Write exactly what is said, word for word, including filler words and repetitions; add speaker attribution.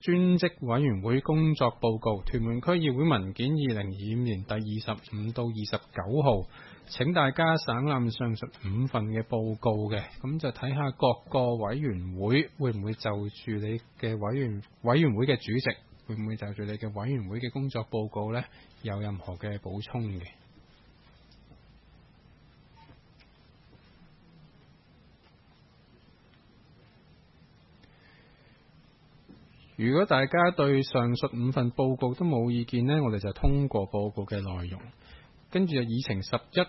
Speaker 1: 專職委員會工作報告，屯門區議會文件二零二五年第二十五到二十九號，請大家省覽上述五份嘅報告嘅，咁就睇下各個委員會會唔會就住你嘅委員委員會嘅主席，會唔會就住你嘅委員會嘅工作報告呢，有任何嘅補充嘅。如果大家對上述五份報告都冇意見呢，我哋就通過報告嘅內容。跟住就議程十一